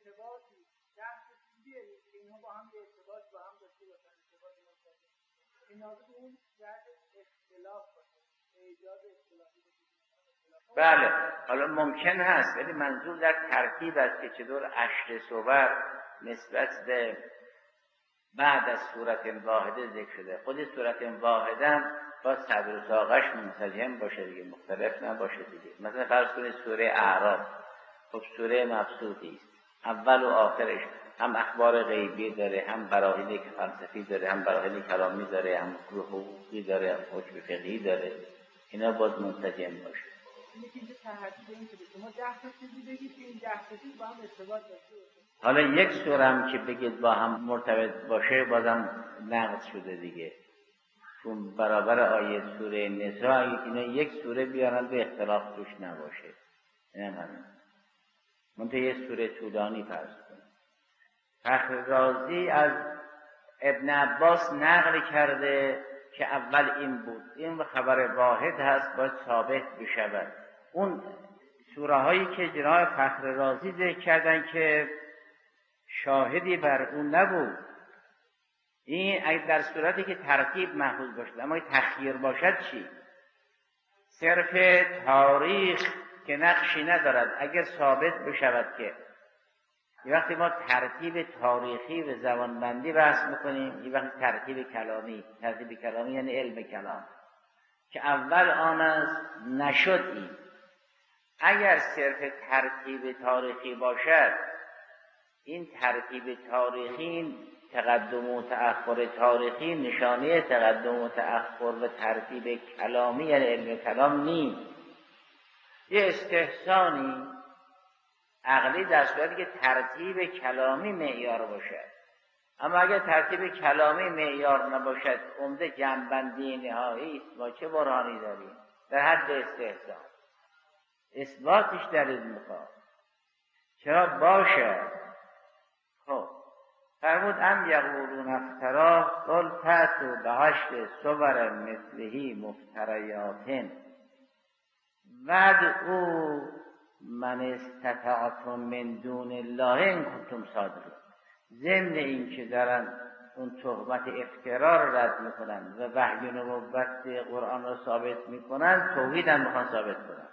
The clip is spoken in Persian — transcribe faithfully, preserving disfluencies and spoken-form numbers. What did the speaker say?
ارتباطی جهت چیزیه که اینها با هم یه ارتباط با هم داشته باشن، ارتباط مرتبط. این لازم اون جهت اختلاف باشه، ایجاد اختلافی باشه. بله، حالا ممکن هست، ولی منظور در ترتیب است که چطور عشر صور نسبت به بعد از صورت واحده ذکر شده. خود صورت واحده هم با صدر و ساقش منسجم باشه دیگه، مختلف نباشه دیگه. مثلا فرض کنید سوره اعراف، خب سوره مبسوطی است، اول و آخرش هم اخبار غیبی داره، هم براهین فلسفی داره، هم براهین کلامی داره، هم حقوقی داره، هم حکم فقهی داره. اینا باید منسجم باشه. یکی که تحقیق این که شما ده تا چیزی بگید که این ده تا چیز با هم ارتباط داشته باشه. حالا یک سوره هم که بگید با هم مرتبط باشه بازم نقض شده دیگه. چون برابر آیه سوره نساء اگه اینا یک سوره بیارن به اختلاف توش نباشه. اینم همین. منطقه یه سوره طولانی فرض کنید. فخر رازی از ابن عباس نقل کرده که اول این بود. این خبر واحد هست، باید ثابت بشود. اون سوره هایی که جناب فخر رازی ذکر کردن که شاهدی بر اون نبود، این اگه در صورتی که ترتیب محفوظ باشد، اما تخییر باشد چی؟ صرف تاریخ که نقشی ندارد، اگر ثابت بشود که یه وقتی ما ترتیب تاریخی و زبانبندی بحث میکنیم، یه وقتی ترتیب کلامی، ترتیب کلامی یعنی علم کلام که اول آن است نشد. این اگر صرف ترتیب تاریخی باشد، این ترتیب تاریخی، تقدم و تأخر تاریخی نشانه تقدم و تأخر و ترتیب کلامی یعنی علم کلام نیست. یه استحسانی عقلی در صورتی که ترتیب کلامی معیار باشد. اما اگر ترتیب کلامی معیار نباشد، عمده جنبندی نهایی است. ما چه برهانی داریم؟ در حد استحسان اثباتش دلیل میخواد. چرا باشد؟ خب فرمود ام یقولون افترا قل فأتوا بعشر صور مثله مفتریات وادعوا من استطعتم من دون الله ان کنتم صادقین. ضمن این که دارن اون تهمت افترا رو رد میکنن و وحی نبوت قرآن رو ثابت میکنن، توحید هم میخوان ثابت کنن.